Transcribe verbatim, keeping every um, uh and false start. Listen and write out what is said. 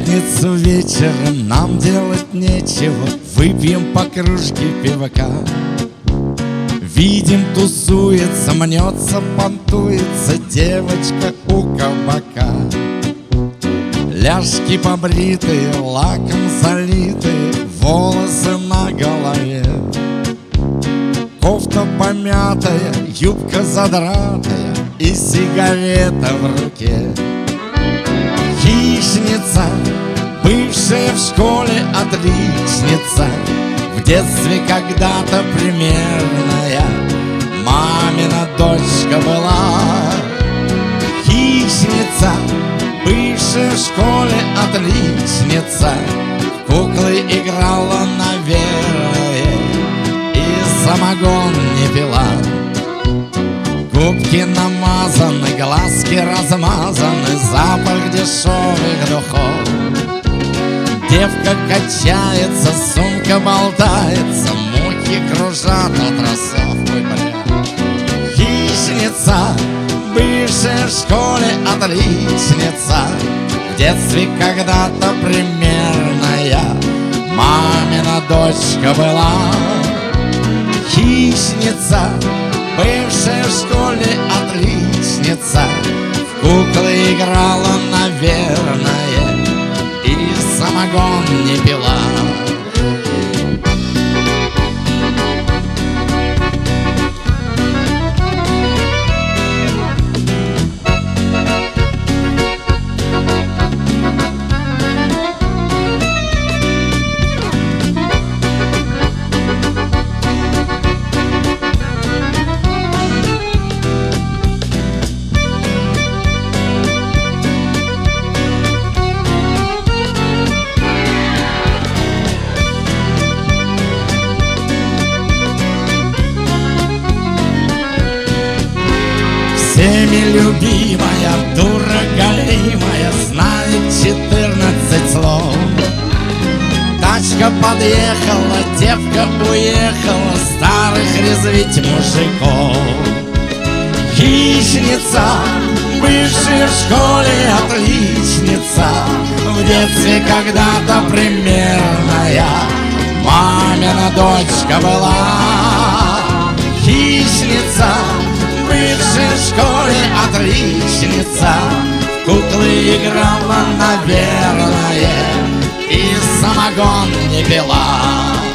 пятницу вечером нам делать нечего, выпьем по кружке пивка. Видим, тусуется, мнется, понтуется девочка у кабака. Ляжки побритые, лаком залитые, волосы на голове. Кофта помятая, юбка задратая и сигарета в руке. Хищница, бывшая в школе отличница, в детстве когда-то примерная, мамина дочка была. Хищница, бывшая в школе отличница, в куклы играла, наверное, и самогон не пила. Губки намазаны, глазки размазаны, запах дешевых духов. Девка качается, сумка болтается, мухи кружат от тросов. Ой, бля. Хищница, бывшая в школе отличница, в детстве когда-то примерная, мамина дочка была. Хищница, бывшая в школе отличница, в куклы играла, наверное, и самогон не пила. Всеми любимая, дура голимая, знает четырнадцать слов. Тачка подъехала, девка уехала, старых резвить мужиков. Хищница, бывшая в школе отличница, в детстве когда-то примерная, мамина дочка была. Хищница, бывшая в школе отличница, в куклы играла, наверное, и самогон не пила.